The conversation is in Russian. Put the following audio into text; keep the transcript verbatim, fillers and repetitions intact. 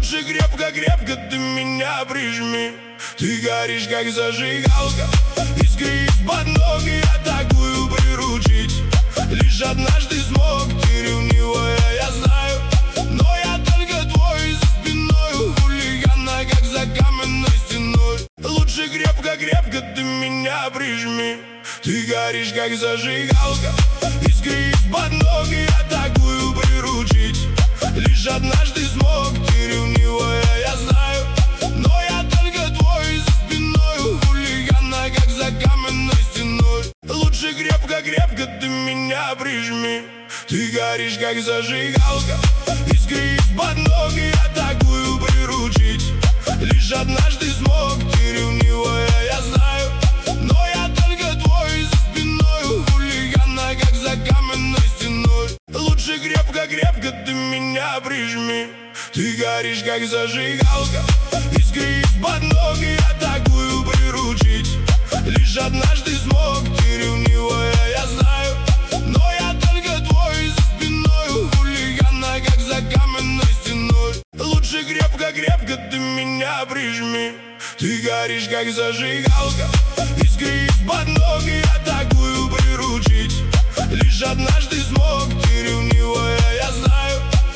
Лучше крепко-крепко ты меня прижми. Ты горишь, как зажигалка, искры из-под ног, и я такую приручить лишь однажды смог. Ты ревнивая, я знаю, но я только твой. За спиной хулигана, как за каменной стеной. Лучше крепко-крепко ты меня прижми. Ты горишь, как зажигалка, искры из-под ног, и я такую приручить лишь однажды смог. Ты ревнивая, я знаю, но я только твой. За спиной хулигана, как за каменной стеной. Лучше крепко-крепко ты меня прижми. Ты горишь, как зажигалка, искры из-под ног, и я такую приручить лишь однажды смог. Ты ревнивая, я знаю, но я только твой. За спиной хулигана, как за каменной стеной. Лучше крепко-крепко ты меня прижми. Ты горишь, как зажигалка, искры из-под ног, и я такую приручить лишь однажды смог. Ты ревнивая, я знаю, но я только твой. За спиной хулигана, как за каменной стеной. Лучше крепко-крепко ты меня прижми. Ты горишь, как зажигалка,